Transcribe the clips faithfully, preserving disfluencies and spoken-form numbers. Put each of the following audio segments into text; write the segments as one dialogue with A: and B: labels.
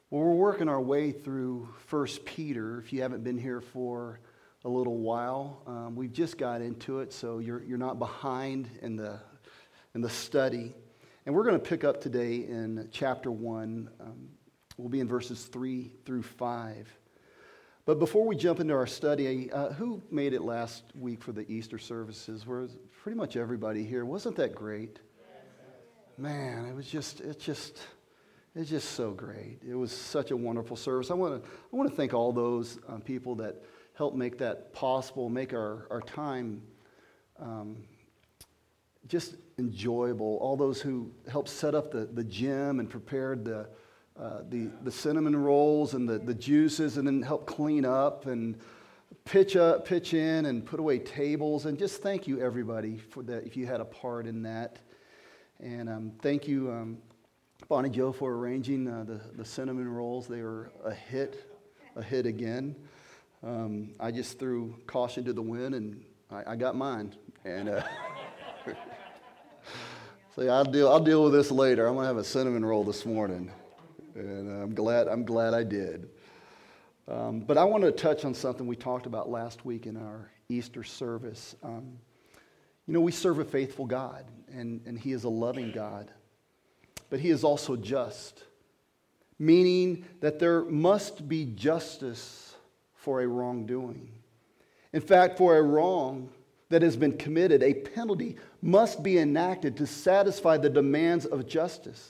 A: Well, we're working our way through First Peter. If you haven't been here for a little while, um, we've just got into it, so you're you're not behind in the in the study. And we're going to pick up today in chapter one. Um, we'll be in verses three through five. But before we jump into our study, uh, who made it last week for the Easter services? Were pretty much everybody here. Wasn't that great? Man, it was just it just. It's just so great. It was such a wonderful service. I want to I want to thank all those um, people that helped make that possible, make our, our time um, just enjoyable. All those who helped set up the, the gym and prepared the, uh, the the cinnamon rolls and the, the juices, and then helped clean up and pitch up, pitch in and put away tables. And just thank you, everybody, for that, if you had a part in that. And um, thank you, um, Bonnie Joe, for arranging uh, the, the cinnamon rolls. They were a hit, a hit again. Um, I just threw caution to the wind, and I, I got mine. And uh, so yeah, I'll deal. I'll deal with this later. I'm gonna have a cinnamon roll this morning, and I'm glad. I'm glad I did. Um, but I want to touch on something we talked about last week in our Easter service. Um, you know, we serve a faithful God, and, and He is a loving God. But He is also just, meaning that there must be justice for a wrongdoing. In fact, for a wrong that has been committed, a penalty must be enacted to satisfy the demands of justice.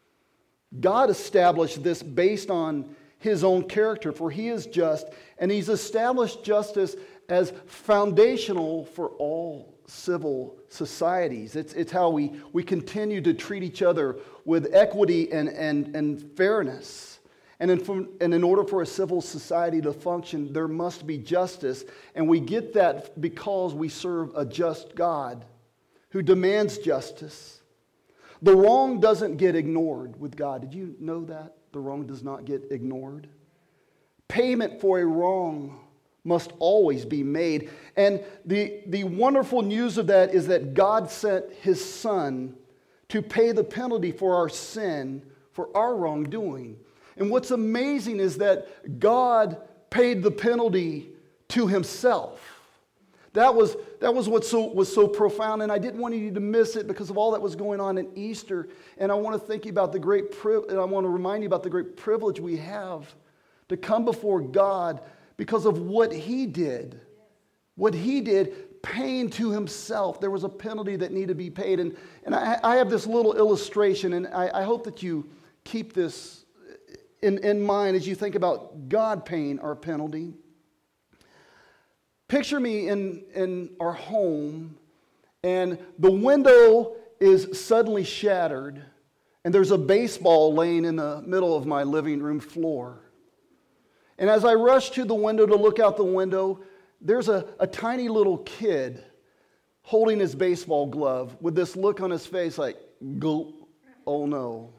A: God established this based on His own character, for He is just, and He's established justice as foundational for all civil societies. It's, it's how we, we continue to treat each other with equity and, and, and fairness. And in, and in order for a civil society to function, there must be justice. And we get that because we serve a just God who demands justice. The wrong doesn't get ignored with God. Did you know that? The wrong does not get ignored. Payment for a wrong must always be made. And the, the wonderful news of that is that God sent His Son to pay the penalty for our sin, for our wrongdoing. And what's amazing is that God paid the penalty to Himself. That was, that was what so, was so profound, and I didn't want you to miss it because of all that was going on in Easter. And I want to think about the great pri- and I want to remind you about the great privilege we have to come before God because of what He did. What He did, paying to Himself. There was a penalty that needed to be paid. And, and I, I have this little illustration, and I, I hope that you keep this in, in mind as you think about God paying our penalty. Picture me in, in our home, and the window is suddenly shattered, and there's a baseball laying in the middle of my living room floor. And as I rush to the window to look out the window, there's a, a tiny little kid holding his baseball glove with this look on his face like, gulp, oh no.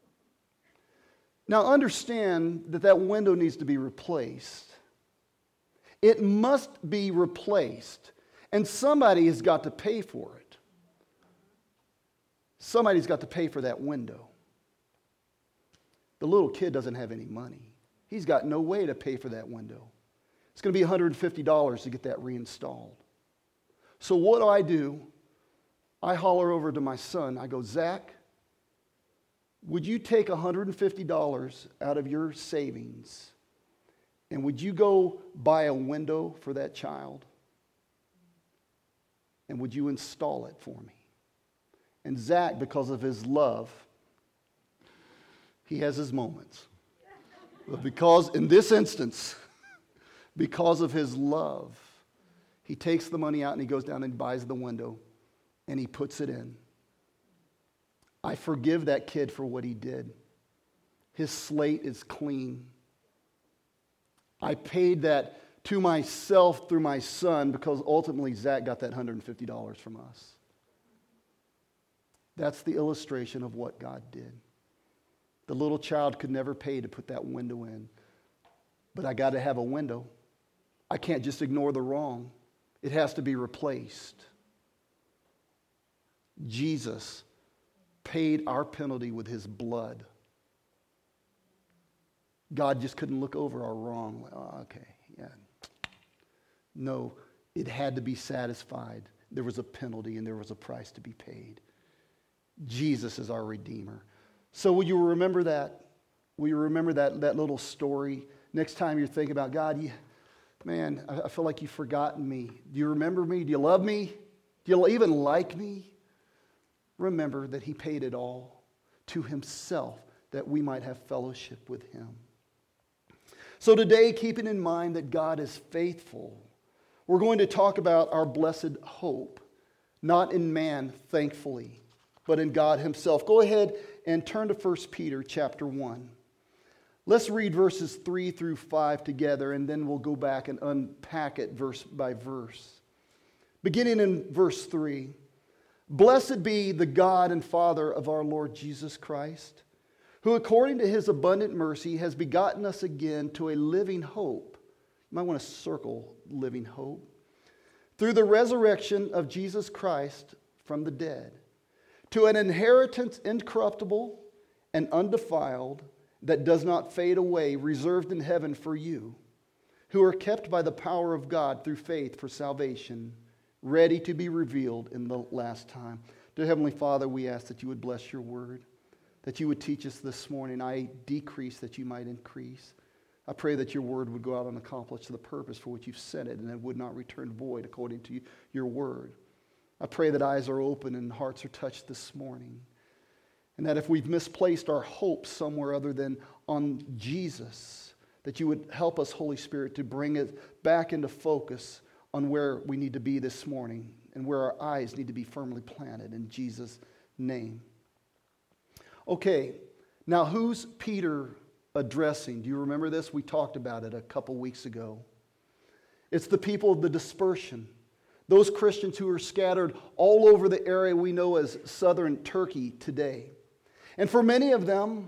A: Now understand that that window needs to be replaced. It must be replaced, and somebody has got to pay for it. Somebody's got to pay for that window. The little kid doesn't have any money. He's got no way to pay for that window. It's going to be one hundred fifty dollars to get that reinstalled. So what do I do? I holler over to my son. I go, Zach, would you take one hundred fifty dollars out of your savings, and would you go buy a window for that child? And would you install it for me? And Zach, because of his love, he has his moments. But because, in this instance, because of his love, he takes the money out and he goes down and buys the window and he puts it in. I forgive that kid for what he did. His slate is clean. I paid that to myself through my son because ultimately Zach got that one hundred fifty dollars from us. That's the illustration of what God did. The little child could never pay to put that window in. But I got to have a window. I can't just ignore the wrong. It has to be replaced. Jesus paid our penalty with His blood. God just couldn't look over our wrong. Oh, okay, yeah. No, it had to be satisfied. There was a penalty and there was a price to be paid. Jesus is our Redeemer. So will you remember that? Will you remember that, that little story? Next time you're thinking about, God, you, man, I, I feel like you've forgotten me. Do you remember me? Do you love me? Do you even like me? Remember that he paid it all to himself that we might have fellowship with him. So today, keeping in mind that God is faithful, we're going to talk about our blessed hope, not in man, thankfully, but in God himself. Go ahead and turn to First Peter chapter one. Let's read verses three through five together, and then we'll go back and unpack it verse by verse. Beginning in verse three, "Blessed be the God and Father of our Lord Jesus Christ, who according to his abundant mercy has begotten us again to a living hope." You might want to circle living hope. "Through the resurrection of Jesus Christ from the dead, to an inheritance incorruptible and undefiled, that does not fade away, reserved in heaven for you, who are kept by the power of God through faith for salvation, ready to be revealed in the last time." Dear Heavenly Father, we ask that you would bless your word, that you would teach us this morning. I decrease that you might increase. I pray that your word would go out and accomplish the purpose for which you've sent it, and it would not return void according to your word. I pray that eyes are open and hearts are touched this morning, and that if we've misplaced our hope somewhere other than on Jesus, that you would help us, Holy Spirit, to bring it back into focus on where we need to be this morning and where our eyes need to be firmly planted in Jesus' name. Okay, now who's Peter addressing? Do you remember this? We talked about it a couple weeks ago. It's the people of the dispersion. Those Christians who are scattered all over the area we know as southern Turkey today. And for many of them,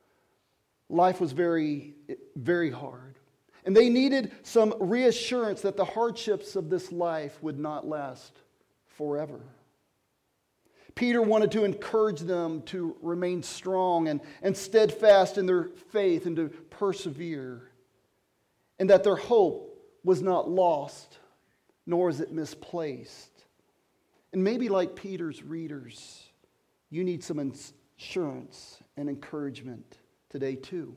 A: life was very, very hard. And they needed some reassurance that the hardships of this life would not last forever. Peter wanted to encourage them to remain strong and, and steadfast in their faith and to persevere, and that their hope was not lost, nor is it misplaced. And maybe like Peter's readers, you need some assurance and encouragement today too.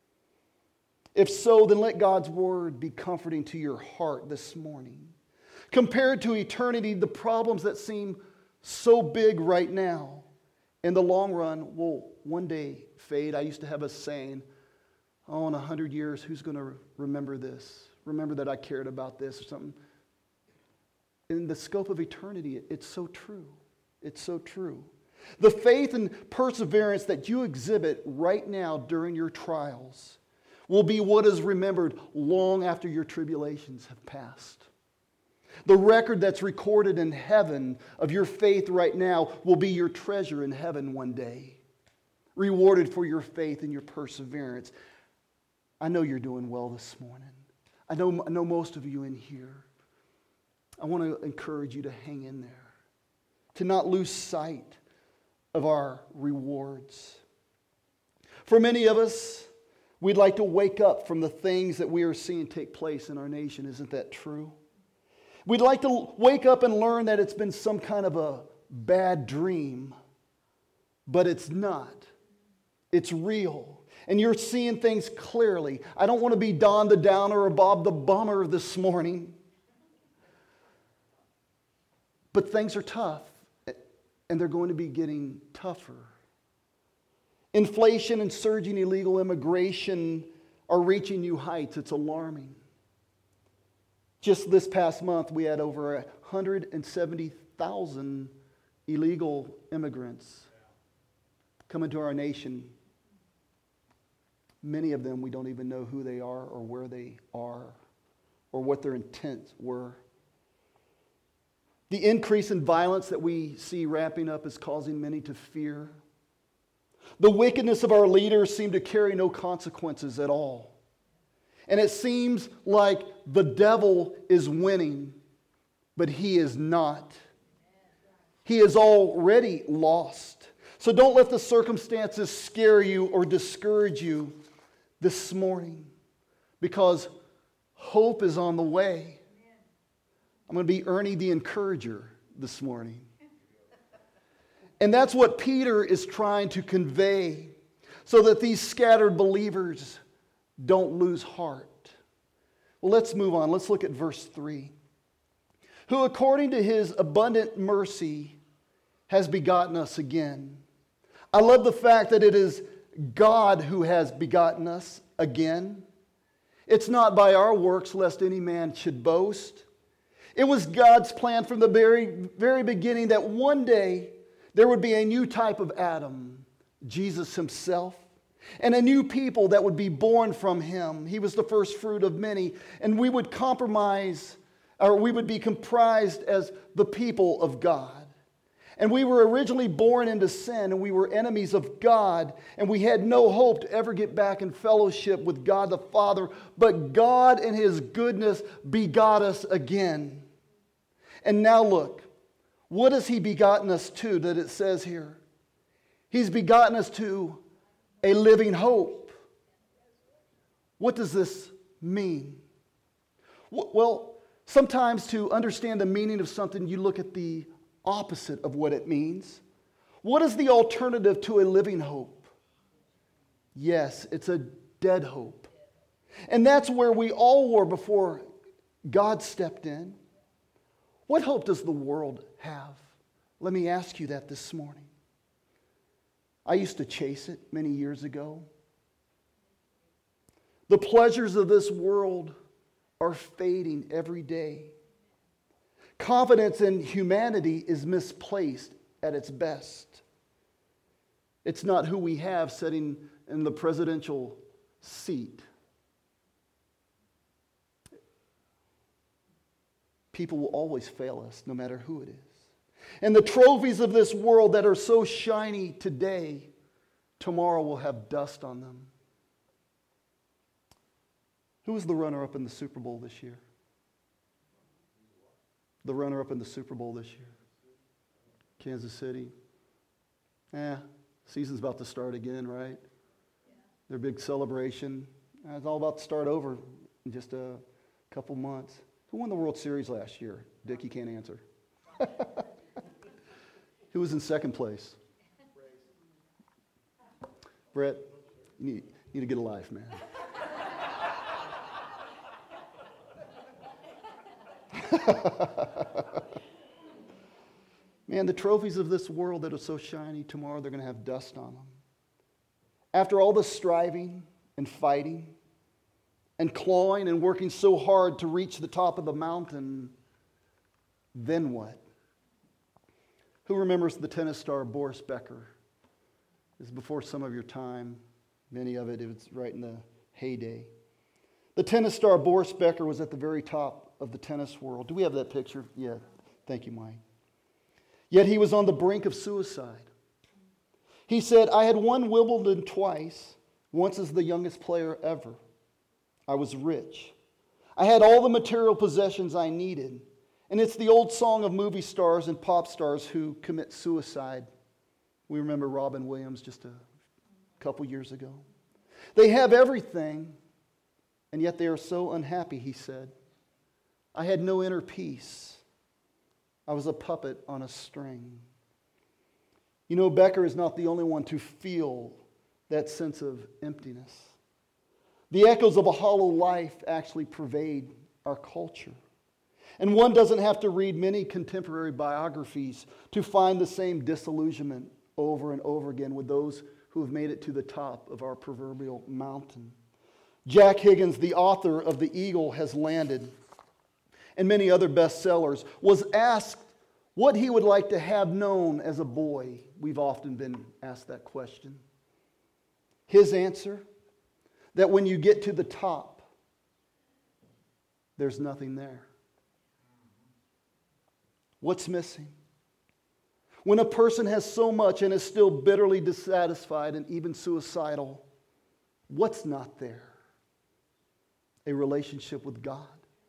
A: If so, then let God's word be comforting to your heart this morning. Compared to eternity, the problems that seem so big right now, in the long run, will one day fade. I used to have a saying, oh, in a hundred years, who's going to remember this? Remember that I cared about this or something. In the scope of eternity, it's so true. It's so true. The faith and perseverance that you exhibit right now during your trials will be what is remembered long after your tribulations have passed. The record that's recorded in heaven of your faith right now will be your treasure in heaven one day, rewarded for your faith and your perseverance. I know you're doing well this morning. I know, I know most of you in here. I want to encourage you to hang in there, to not lose sight of our rewards. For many of us, we'd like to wake up from the things that we are seeing take place in our nation. Isn't that true? We'd like to wake up and learn that it's been some kind of a bad dream, but it's not. It's real. And you're seeing things clearly. I don't want to be Don the Downer or Bob the Bummer this morning, but things are tough, and they're going to be getting tougher. Inflation and surging illegal immigration are reaching new heights. It's alarming. Just this past month, we had over one hundred seventy thousand illegal immigrants coming to our nation. Many of them, we don't even know who they are or where they are or what their intents were. The increase in violence that we see ramping up is causing many to fear. The wickedness of our leaders seem to carry no consequences at all. And it seems like the devil is winning, but he is not. He is already lost. So don't let the circumstances scare you or discourage you. this morning because hope is on the way. I'm going to be Ernie the Encourager this morning. And that's what Peter is trying to convey so that these scattered believers don't lose heart. Well, let's move on. Let's look at verse three. Who according to his abundant mercy has begotten us again. I love the fact that it is God who has begotten us again. It's not by our works, lest any man should boast. It was God's plan from the very, very beginning that one day there would be a new type of Adam, Jesus himself, and a new people that would be born from him. He was the first fruit of many, and we would compromise, or we would be comprised as the people of God. And we were originally born into sin, and we were enemies of God, and we had no hope to ever get back in fellowship with God the Father. But God in his goodness begot us again. And now look, what has he begotten us to that it says here? He's begotten us to a living hope. What does this mean? Well, sometimes to understand the meaning of something, you look at the opposite of what it means. What is the alternative to a living hope? Yes, it's a dead hope. And that's where we all were before God stepped in. What hope does the world have? Let me ask you that this morning. I used to chase it many years ago. The pleasures of this world are fading every day. Confidence in humanity is misplaced at its best. It's not who we have sitting in the presidential seat. People will always fail us, no matter who it is. And the trophies of this world that are so shiny today, tomorrow will have dust on them. Who was the runner-up in the Super Bowl this year? The runner-up in the Super Bowl this year? Kansas City. Eh, season's about to start again, right? Yeah. Their big celebration. It's all about to start over in just a couple months. Who won the World Series last year? Dick, you can't answer. Who was in second place? Brett, you need, you need to get a life, man. Man, the trophies of this world that are so shiny, tomorrow they're going to have dust on them. After all the striving and fighting and clawing and working so hard to reach the top of the mountain, then what? Who remembers the tennis star Boris Becker? This is before some of your time. Many of it, it was right in the heyday. The tennis star Boris Becker was at the very top of the tennis world. Do we have that picture? Yeah. Thank you, Mike. Yet he was on the brink of suicide. He said, I had won Wimbledon twice, once as the youngest player ever. I was rich. I had all the material possessions I needed. And it's the old song of movie stars and pop stars who commit suicide. We remember Robin Williams just a couple years ago. They have everything, and yet they are so unhappy, he said. I had no inner peace. I was a puppet on a string. You know, Becker is not the only one to feel that sense of emptiness. The echoes of a hollow life actually pervade our culture. And one doesn't have to read many contemporary biographies to find the same disillusionment over and over again with those who have made it to the top of our proverbial mountain. Jack Higgins, the author of The Eagle Has Landed, and many other bestsellers, was asked what he would like to have known as a boy. We've often been asked that question. His answer, that when you get to the top, there's nothing there. What's missing? When a person has so much and is still bitterly dissatisfied and even suicidal, what's not there? A relationship with God.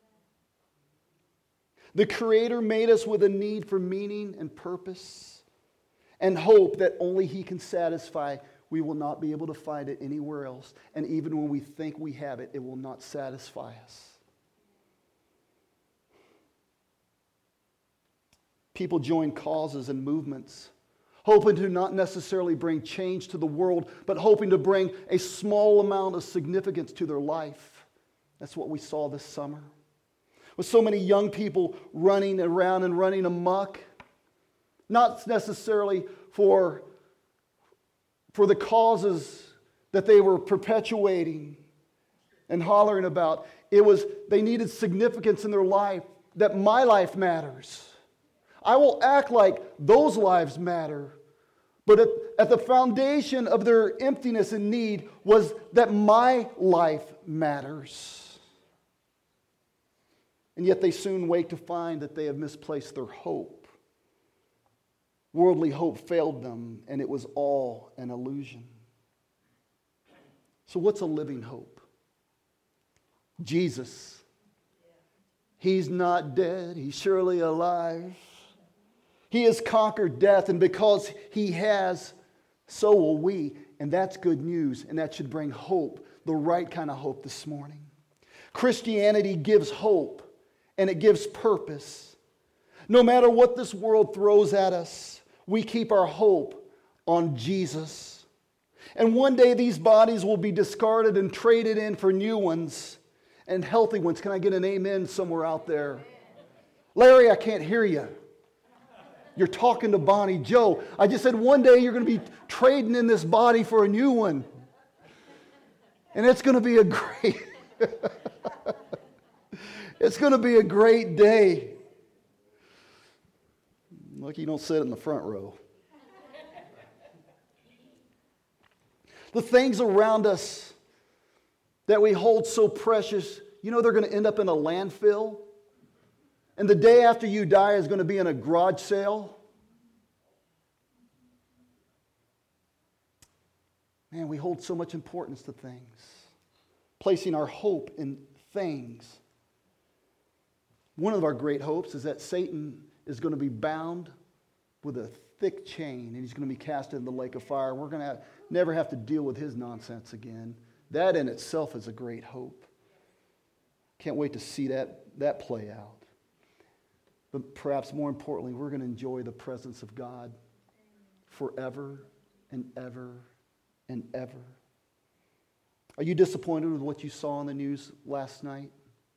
A: The Creator made us with a need for meaning and purpose and hope that only He can satisfy. we will not be able to find it anywhere else. And even when we think we have it, it will not satisfy us. People join causes and movements, hoping to not necessarily bring change to the world, but hoping to bring a small amount of significance to their life. That's what we saw this summer. With so many young people running around and running amok, not necessarily for, for the causes that they were perpetuating and hollering about. It was, they needed significance in their life, that my life matters. I will act like those lives matter. But at, at the foundation of their emptiness and need was that my life matters. And yet they soon wake to find that they have misplaced their hope. Worldly hope failed them, and it was all an illusion. So what's a living hope? Jesus. He's not dead. He's surely alive. He has conquered death, and because He has, so will we. And that's good news, and that should bring hope, the right kind of hope this morning. Christianity gives hope, and it gives purpose. No matter what this world throws at us, we keep our hope on Jesus. And one day these bodies will be discarded and traded in for new ones and healthy ones. Can I get an amen somewhere out there? Larry, I can't hear you. You're talking to Bonnie. Joe, I just said one day you're going to be trading in this body for a new one. And it's going to be a great, it's going to be a great day. Look, you don't sit in the front row. The things around us that we hold so precious, you know they're going to end up in a landfill. And the day after you die is going to be in a garage sale. Man, we hold so much importance to things. Placing our hope in things. One of our great hopes is that Satan is going to be bound with a thick chain and he's going to be cast into the lake of fire. We're going to have, never have to deal with his nonsense again. That in itself is a great hope. Can't wait to see that, that play out. But perhaps more importantly, we're going to enjoy the presence of God forever and ever and ever. Are you disappointed with what you saw on the news last night?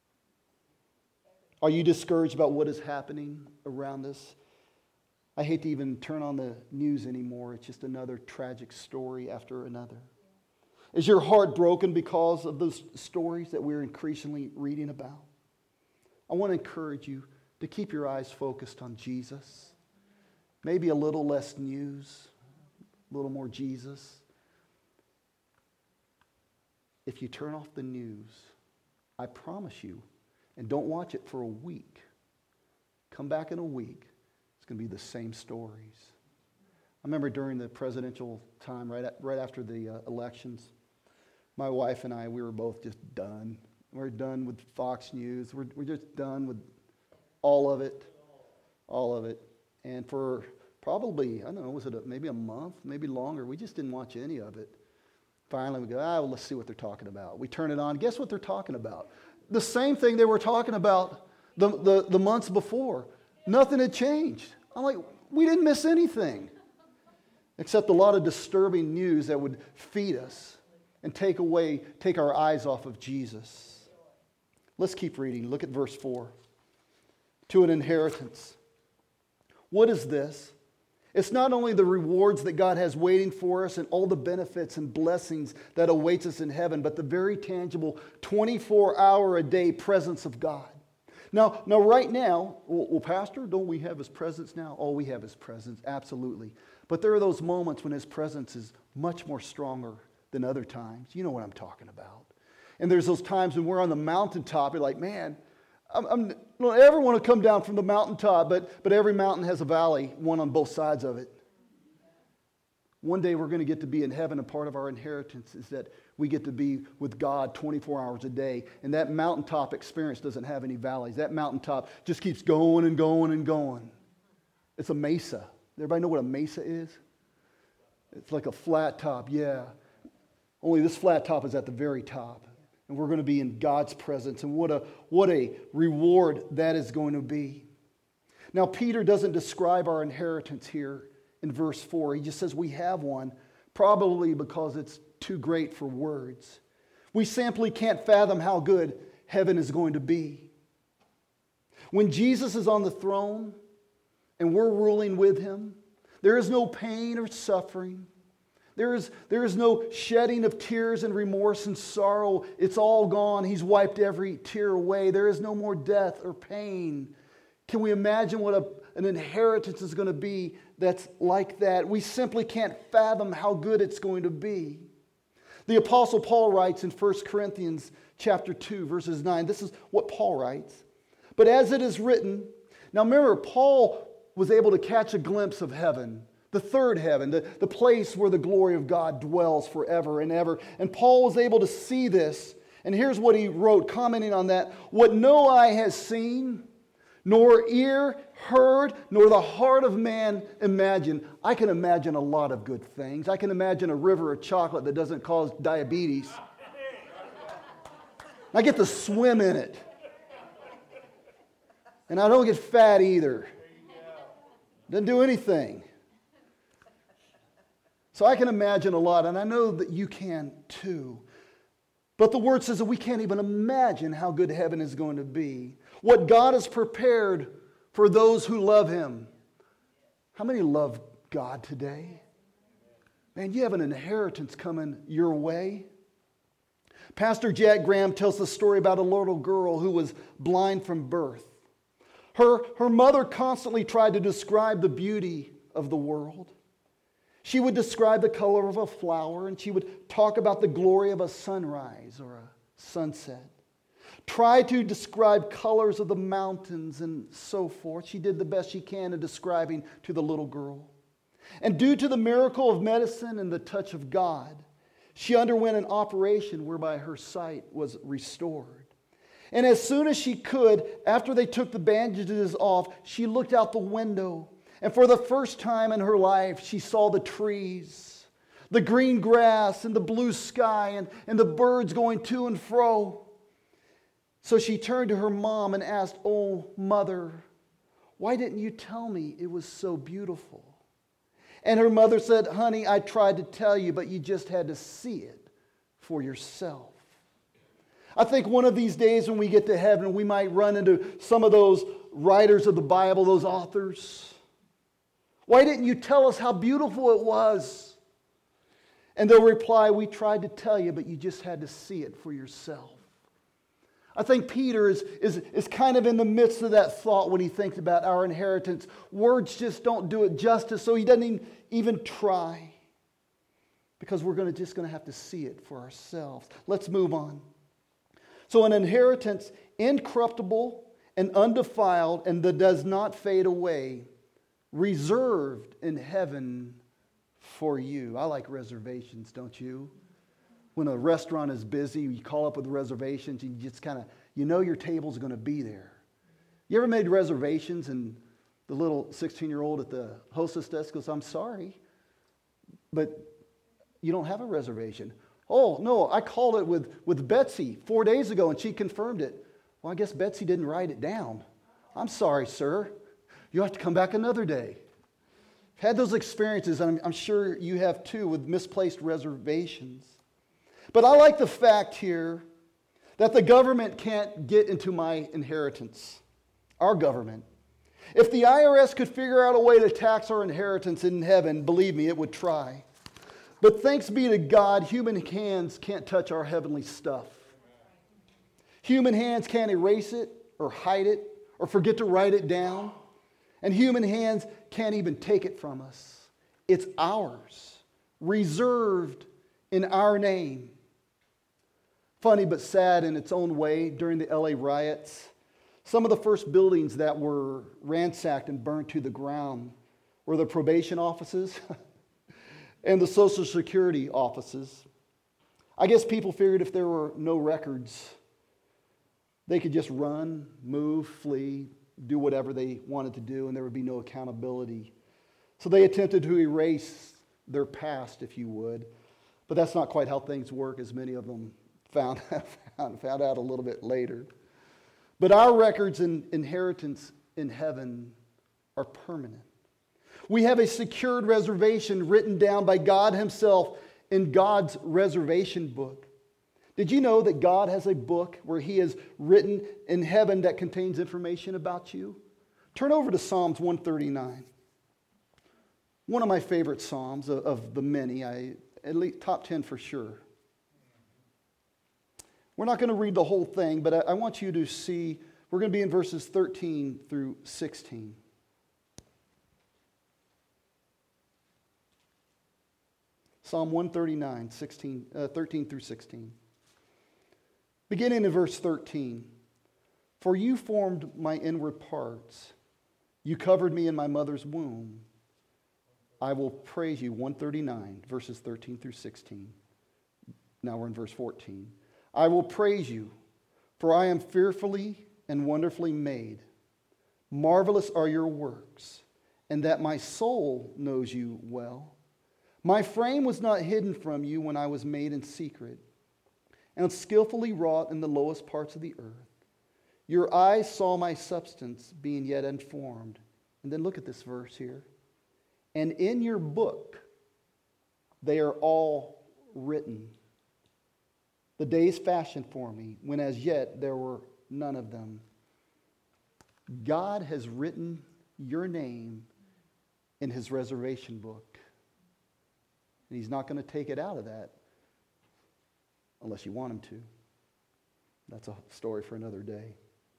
A: Are you discouraged about what is happening around us? I hate to even turn on the news anymore. It's just another tragic story after another. Is your heart broken because of those stories that we're increasingly reading about? I want to encourage you to keep your eyes focused on Jesus. Maybe a little less news, a little more Jesus. If you turn off the news, I promise you, and don't watch it for a week, come back in a week, it's going to be the same stories. I remember during the presidential time, right, at, right after the uh, elections, my wife and I, we were both just done. We're done with Fox News. We're, we're just done with all of it, all of it. And for probably, I don't know, was it a, maybe a month, maybe longer, we just didn't watch any of it. Finally, we go, ah, well, let's see what they're talking about. We turn it on. Guess what they're talking about? The same thing they were talking about the, the, the months before. Nothing had changed. I'm like, we didn't miss anything. Except a lot of disturbing news that would feed us and take away, take our eyes off of Jesus. Let's keep reading. Look at verse four. To an inheritance. What is this? It's not only the rewards that God has waiting for us and all the benefits and blessings that awaits us in heaven, but the very tangible twenty-four hour a day presence of God. Now, now right now, well, well, Pastor, don't we have His presence now? Oh, we have His presence, absolutely. But there are those moments when His presence is much more stronger than other times. You know what I'm talking about. And there's those times when we're on the mountaintop, you're like, man, I'm, I'm, I don't ever want to come down from the mountaintop, but, but every mountain has a valley, one on both sides of it. One day we're going to get to be in heaven, and part of our inheritance is that we get to be with God twenty-four hours a day. And that mountaintop experience doesn't have any valleys. That mountaintop just keeps going and going and going. It's a mesa. Everybody know what a mesa is? It's like a flat top, yeah. Only this flat top is at the very top. And we're going to be in God's presence. And what a, what a reward that is going to be. Now, Peter doesn't describe our inheritance here in verse four. He just says we have one, probably because it's too great for words. We simply can't fathom how good heaven is going to be. When Jesus is on the throne and we're ruling with him, there is no pain or suffering. There is, there is no shedding of tears and remorse and sorrow. It's all gone. He's wiped every tear away. There is no more death or pain. Can we imagine what a, an inheritance is going to be that's like that? We simply can't fathom how good it's going to be. The Apostle Paul writes in First Corinthians chapter two, verses nine. This is what Paul writes. But as it is written, now remember, Paul was able to catch a glimpse of heaven, the third heaven, the, the place where the glory of God dwells forever and ever. And Paul was able to see this. And here's what he wrote, commenting on that. What no eye has seen, nor ear heard, nor the heart of man imagined. I can imagine a lot of good things. I can imagine a river of chocolate that doesn't cause diabetes. I get to swim in it. And I don't get fat either. Doesn't do anything. So I can imagine a lot, and I know that you can too. But the Word says that we can't even imagine how good heaven is going to be. What God has prepared for those who love Him. How many love God today? Man, you have an inheritance coming your way. Pastor Jack Graham tells the story about a little girl who was blind from birth. Her, her mother constantly tried to describe the beauty of the world. She would describe the color of a flower, and she would talk about the glory of a sunrise or a sunset. Try to describe colors of the mountains and so forth. She did the best she can in describing to the little girl. And due to the miracle of medicine and the touch of God, she underwent an operation whereby her sight was restored. And as soon as she could, after they took the bandages off, she looked out the window. And for the first time in her life, she saw the trees, the green grass and the blue sky and, and the birds going to and fro. So she turned to her mom and asked, "Oh, Mother, why didn't you tell me it was so beautiful?" And her mother said, "Honey, I tried to tell you, but you just had to see it for yourself." I think one of these days when we get to heaven, we might run into some of those writers of the Bible, those authors. Why didn't you tell us how beautiful it was? And they'll reply, "We tried to tell you, but you just had to see it for yourself." I think Peter is, is, is kind of in the midst of that thought when he thinks about our inheritance. Words just don't do it justice, so he doesn't even, even try. Because we're gonna, just going to have to see it for ourselves. Let's move on. So an inheritance incorruptible and undefiled and that does not fade away, reserved in heaven for you. I like reservations, don't you? When a restaurant is busy, you call up with reservations and you just kind of, you know your table's going to be there. You ever made reservations and the little sixteen-year-old at the hostess desk goes, "I'm sorry, but you don't have a reservation." "Oh, no, I called it with, with Betsy four days ago and she confirmed it." "Well, I guess Betsy didn't write it down." "I'm sorry, sir. You'll have to come back another day." I've had those experiences, and I'm, I'm sure you have too, with misplaced reservations. But I like the fact here that the government can't get into my inheritance. Our government. If the I R S could figure out a way to tax our inheritance in heaven, believe me, it would try. But thanks be to God, human hands can't touch our heavenly stuff. Human hands can't erase it or hide it or forget to write it down. And human hands can't even take it from us. It's ours, reserved in our name. Funny but sad in its own way, during the L A riots, some of the first buildings that were ransacked and burnt to the ground were the probation offices and the Social Security offices. I guess people figured if there were no records, they could just run, move, flee, do whatever they wanted to do, and there would be no accountability. So they attempted to erase their past, if you would. But that's not quite how things work, as many of them found, found, found out a little bit later. But our records and inheritance in heaven are permanent. We have a secured reservation written down by God Himself in God's reservation book. Did you know that God has a book where He has written in heaven that contains information about you? Turn over to Psalms one thirty-nine. One of my favorite Psalms of, of the many, I, at least top ten for sure. We're not going to read the whole thing, but I, I want you to see, we're going to be in verses thirteen through sixteen. Psalm one thirty-nine, sixteen, uh, thirteen through sixteen. Beginning in verse thirteen. For you formed my inward parts. You covered me in my mother's womb. I will praise you. one thirty-nine, verses thirteen through sixteen. Now we're in verse fourteen. I will praise you, for I am fearfully and wonderfully made. Marvelous are your works, and that my soul knows you well. My frame was not hidden from you when I was made in secret, and skillfully wrought in the lowest parts of the earth. Your eyes saw my substance being yet unformed. And then look at this verse here. And in your book, they are all written. The days fashioned for me, when as yet there were none of them. God has written your name in His reservation book. And He's not going to take it out of that unless you want Him to. That's a story for another day.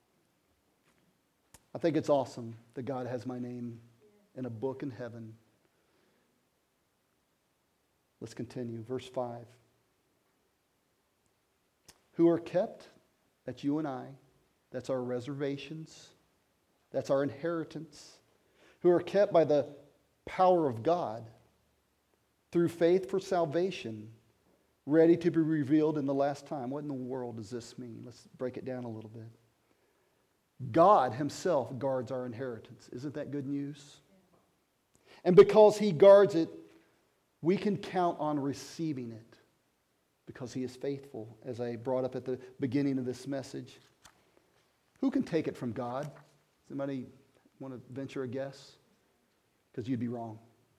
A: I think it's awesome that God has my name in a book in heaven. Let's continue. Verse five. Who are kept, that's you and I, that's our reservations, that's our inheritance, who are kept by the power of God through faith for salvation, ready to be revealed in the last time. What in the world does this mean? Let's break it down a little bit. God Himself guards our inheritance. Isn't that good news? And because He guards it, we can count on receiving it because He is faithful, as I brought up at the beginning of this message. Who can take it from God? Somebody want to venture a guess? Because you'd be wrong.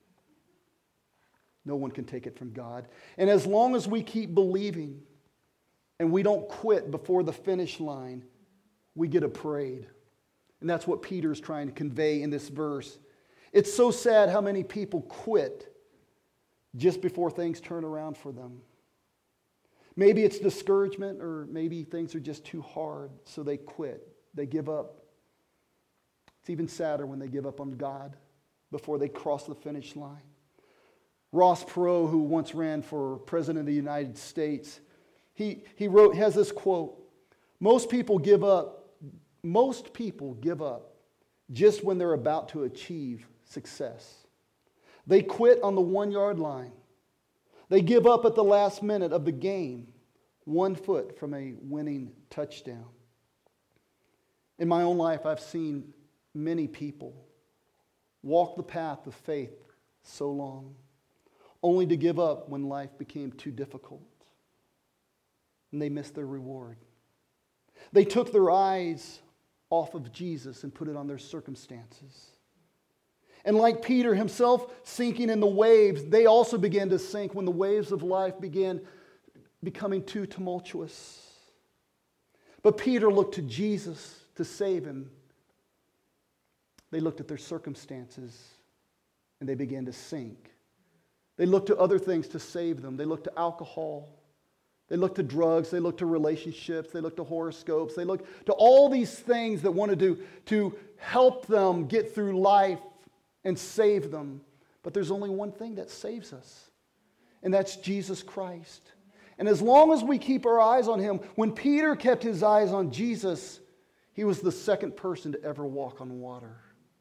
A: No one can take it from God. And as long as we keep believing and we don't quit before the finish line, we get a parade. And that's what Peter is trying to convey in this verse. It's so sad how many people quit just before things turn around for them. Maybe it's discouragement, or maybe things are just too hard, so they quit. They give up. It's even sadder when they give up on God before they cross the finish line. Ross Perot, who once ran for President of the United States, he, he wrote, has this quote, most people give up, most people give up just when they're about to achieve success. They quit on the one-yard line. They give up at the last minute of the game, one foot from a winning touchdown. In my own life, I've seen many people walk the path of faith so long, only to give up when life became too difficult. And they missed their reward. They took their eyes off of Jesus and put it on their circumstances. And like Peter himself sinking in the waves, they also began to sink when the waves of life began becoming too tumultuous. But Peter looked to Jesus to save him. They looked at their circumstances and they began to sink. They looked to other things to save them. They looked to alcohol. They looked to drugs. They looked to relationships. They looked to horoscopes. They looked to all these things that wanted to, to help them get through life and save them. But there's only one thing that saves us, and that's Jesus Christ. And as long as we keep our eyes on Him, when Peter kept his eyes on Jesus, he was the second person to ever walk on water.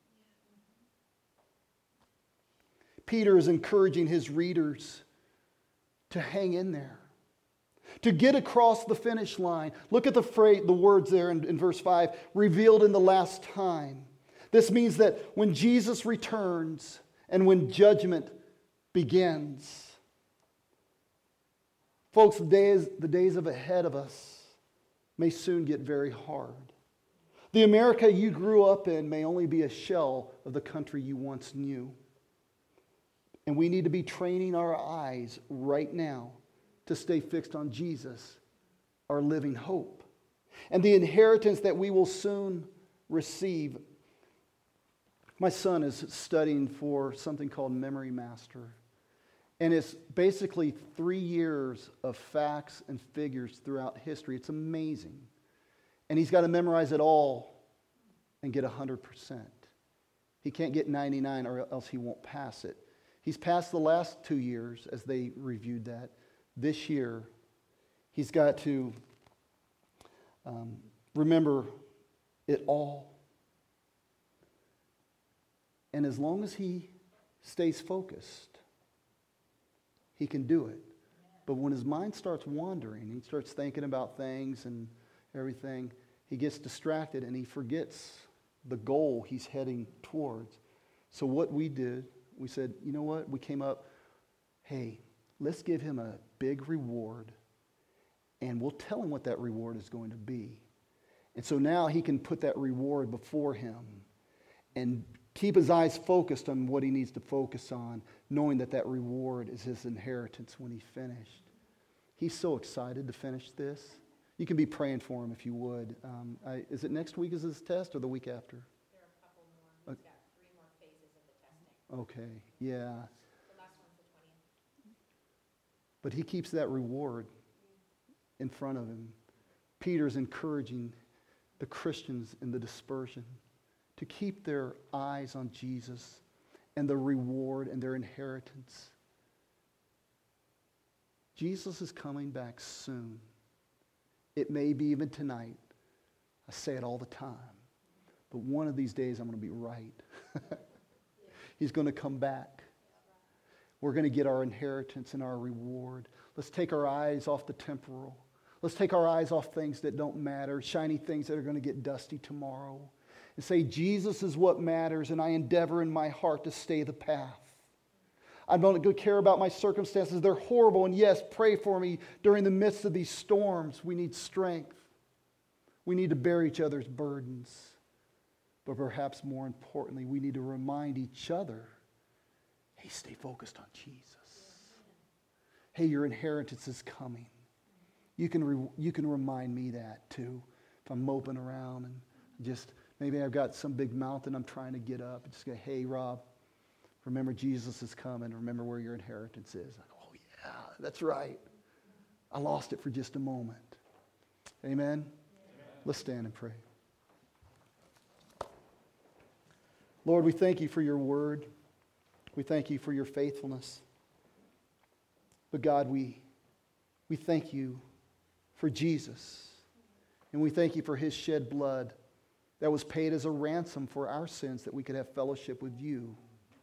A: Peter is encouraging his readers to hang in there, to get across the finish line. Look at the phrase, the words there in, in verse five, revealed in the last time. This means that when Jesus returns and when judgment begins. Folks, the days, the days of ahead of us may soon get very hard. The America you grew up in may only be a shell of the country you once knew. And we need to be training our eyes right now to stay fixed on Jesus, our living hope, and the inheritance that we will soon receive. My son is studying for something called Memory Master. And it's basically three years of facts and figures throughout history. It's amazing. And he's got to memorize it all and get one hundred percent. He can't get ninety-nine or else he won't pass it. He's passed the last two years as they reviewed that. This year, he's got to um, remember it all. And as long as he stays focused, he can do it. But when his mind starts wandering, he starts thinking about things and everything, he gets distracted and he forgets the goal he's heading towards. So what we did, we said, you know what? We came up, hey, let's give him a big reward and we'll tell him what that reward is going to be. And so now he can put that reward before him and keep his eyes focused on what he needs to focus on, knowing that that reward is his inheritance when he's finished. He's so excited to finish this. You can be praying for him if you would. Um, I, is it next week is his test or the week after?
B: There are a couple more. He's got three more phases of the testing.
A: Okay, yeah.
B: The last one's the twentieth.
A: But he keeps that reward in front of him. Peter's encouraging the Christians in the dispersion to keep their eyes on Jesus and the reward and their inheritance. Jesus is coming back soon. It may be even tonight. I say it all the time. But one of these days I'm going to be right. He's going to come back. We're going to get our inheritance and our reward. Let's take our eyes off the temporal. Let's take our eyes off things that don't matter, shiny things that are going to get dusty tomorrow. And say, Jesus is what matters, and I endeavor in my heart to stay the path. I don't care about my circumstances. They're horrible, and yes, pray for me during the midst of these storms. We need strength. We need to bear each other's burdens. But perhaps more importantly, we need to remind each other, hey, stay focused on Jesus. Hey, your inheritance is coming. You can, re- you can remind me that too. If I'm moping around and just... maybe I've got some big mountain I'm trying to get up. Just go, hey, Rob, remember Jesus is coming. Remember where your inheritance is. I go, oh, yeah, that's right. I lost it for just a moment. Amen? Amen. Let's stand and pray. Lord, we thank you for your word. We thank you for your faithfulness. But God, we, we thank you for Jesus. And we thank you for his shed blood that was paid as a ransom for our sins, that we could have fellowship with you.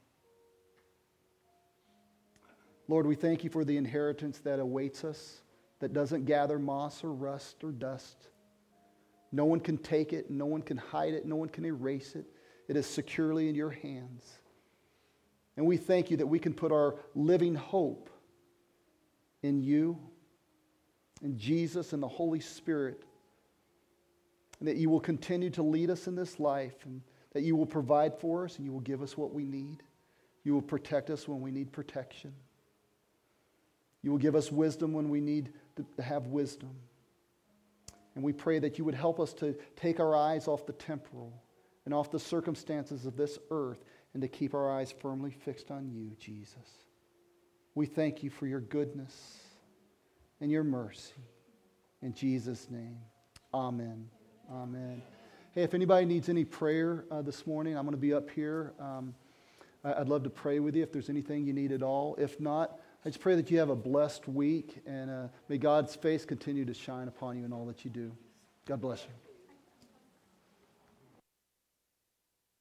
A: Lord, we thank you for the inheritance that awaits us, that doesn't gather moss or rust or dust. No one can take it, no one can hide it, no one can erase it. It is securely in your hands. And we thank you that we can put our living hope in you, in Jesus, and the Holy Spirit, and that you will continue to lead us in this life, and that you will provide for us, and you will give us what we need. You will protect us when we need protection. You will give us wisdom when we need to have wisdom. And we pray that you would help us to take our eyes off the temporal and off the circumstances of this earth, and to keep our eyes firmly fixed on you, Jesus. We thank you for your goodness and your mercy. In Jesus' name, amen. Amen. Hey, if anybody needs any prayer uh, this morning, I'm going to be up here. Um, I'd love to pray with you if there's anything you need at all. If not, I just pray that you have a blessed week, and uh, may God's face continue to shine upon you in all that you do. God bless you.